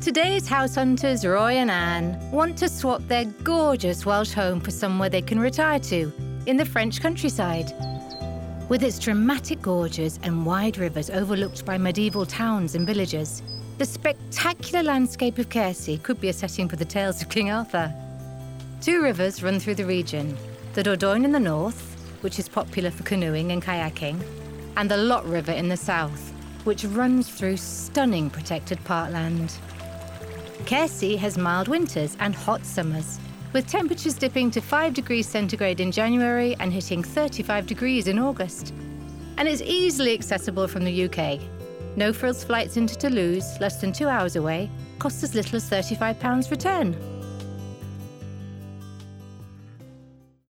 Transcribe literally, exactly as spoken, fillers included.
Today's house hunters, Roy and Anne, want to swap their gorgeous Welsh home for somewhere they can retire to, in the French countryside. With its dramatic gorges and wide rivers overlooked by medieval towns and villages, the spectacular landscape of Caercy could be a setting for the tales of King Arthur. Two rivers run through the region, the Dordogne in the north, which is popular for canoeing and kayaking, and the Lot River in the south, which runs through stunning protected parkland. Caercy has mild winters and hot summers, with temperatures dipping to five degrees centigrade in January and hitting thirty-five degrees in August. And it's easily accessible from the U K. No-frills flights into Toulouse, less than two hours away, cost as little as thirty-five pounds return.